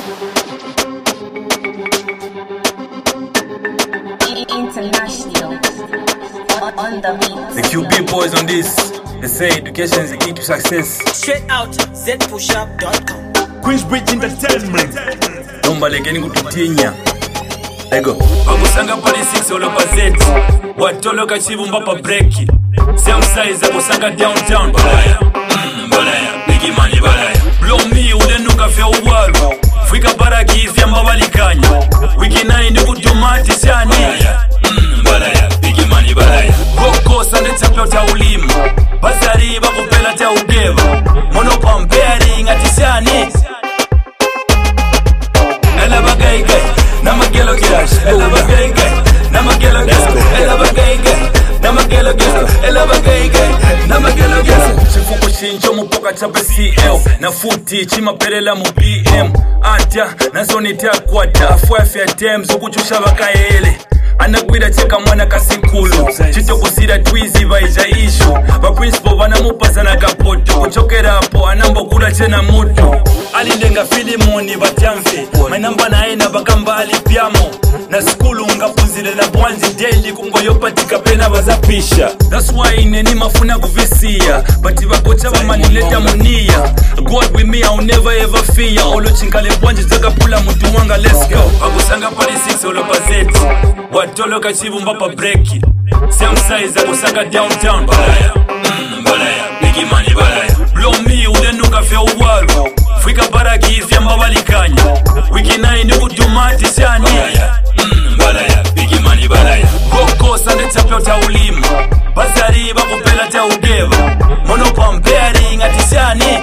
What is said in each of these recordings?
International on the beat. The QB boys on this. They say education is the key to success. Straight out zpushup.com. Queensbridge Entertainment. Nomba lekeni kututinya. Ego. Bakusanga pali 6 olopa Z. Watoloka chibumba pa breki. Same size kusanga downtown. Balaya. Balaya. Biggie money balaya. Blow me ulenuka vya uwaru. Fika baraki hizi ambabalikanya. Wiki 9 kutumati shani. Balaya. Biggie money balaya. Roko sande chapyo cha ulima. Basari bakupela cha ugeva. Monopa mberi ngati shani. Ela bagay gay. Namagelo cash. Ela bagay gay. Namagelo cash. Ela bagay gay. Namagelo cash. Ela bagay gay. Namagelo cash. Chifuko shinjo mupoka chape CL. Na futi chima perela mu BM. Atya nazo nitakwata. Afwa fya tems ukuchusha bakaele. Anagwira cheka mwana kasikulu. Chito kusira twizi vaija ishu. Ba principal vanamupaza na kapoto. Kuchokera hapo anambo kula chena mutu. Alindenga filimoni batyamfe. Mainamba na ena bakamba alipiamo. Na skulu ungapunzile na bwanzi daily kungoyopatika pena bazapisha. That's why neni mafuna kuvisia. Bati bakocha bamanileta munia. God with me I'll never ever fear. Olo chinkale bwanji zaka pula mutu mwanga let's go. Bakusanga pali 6 olopa Z. Watoloka chibumba pa breki. Same size kusanga downtown. Balaya. Balaya. Biggie money balaya. Blow me ulenuka vya uwaru. Fika baraki hizi ambabalikanya. Wiki 9 kutumati shani. Balaya. Biggie money balaya. Roko sande chapyo cha ulima. Basari bakupela cha ugeva. Monopa mberi ngati shani.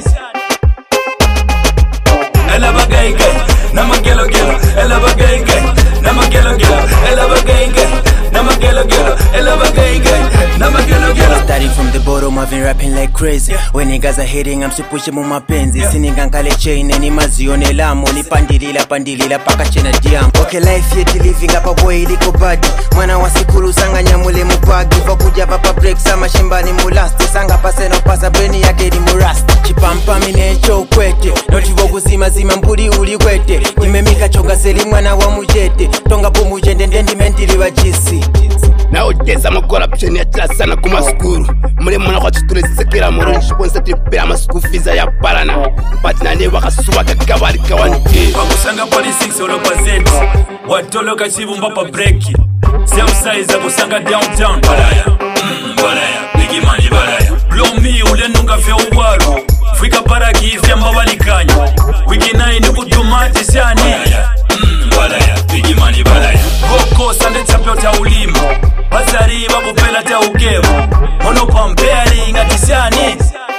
Ela bagay gay. Namagelo gelo. Ela bagay gay. Namagelo gelo. Ela bagay gay. Namagelo gelo. Ela bagay gay. Namagelo gelo. Starting from the bottom, I've been rapping like crazy. When niggas are hating, I'm still pushing on my penzi. Siningangale chain, any mazione lamo. Ni pandilila paka chena diam. Okay, life yet living up a boy iliko badi. Mwana wasikulu sanga nyamule mupagi. Vakuja papa break sama shimbani mulasti. Sanga paseno pasa breni yake di murasti. Chipampa mine chokwete. Notivogu zima mburi uli kwete. Nimemika chonga seli mwana wa mujete. Tonga pomu jende ndendi mentili wa jisi. Na udeza corruption ya tila sana kuma skuru. Mule mwana kwa tutule sekera moro nishiponsa tripera maskufiza ya parana. Patina ne wakasuwa kakabari kawanti. Bakusanga pali 6 olopa Z. Watoloka chibumba pa breki. Same size kusanga downtown. Balaya. Balaya. Biggie money balaya. Blow me ulenuka vya uwaru. Fika baraki hizi ambabalikanya. Wiki 9 kutumati shani. Balaya. Biggie money balaya. Roko sande chapyo cha ulima. Basari bakupela cha ugeva. Monopa mberi ngati shani.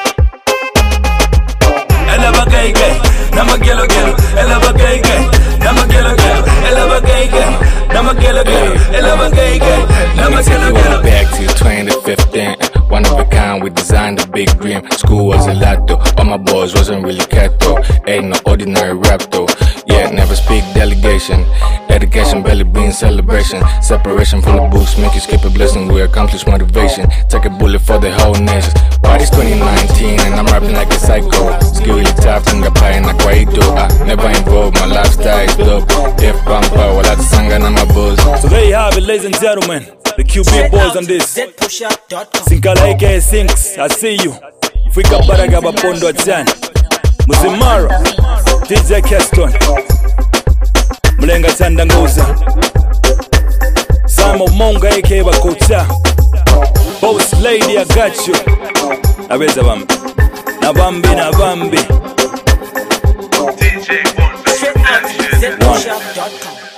Ela bagay gay. Namagelo gelo. Ela bagay gay. Namagelo gelo. Ela bagay gay. Namagelo gelo. Ela bagay gay. Namagelo gelo. Back to 2015. One of a kind, we designed a big dream. School was a lot though. All my boys wasn't really cat though. Ain't no ordinary rap though. Yeah, never speak delegation. Education barely being celebration. Separation from the books, make you skip a blessing. We accomplish motivation. Take a bullet for the whole nation. But it's 2019 and I'm rapping like a psycho. Skill really top in the pie and Aquaito. I never involved, my lifestyle is dope. If Pampa, well that's sanga na my buzz. So there you have it, ladies and gentlemen. The QB boys on this. zpushup.com. Sinkala aka Sinks, I see you. Fika baraga bapondo atani. Muzimaro, DJ Keston. Mlenga Tanda Ngoza. Samo Monga aka Bakocha. Boss lady, I got you. Abeza bambi. Nabambi. Straight out zpushup.com.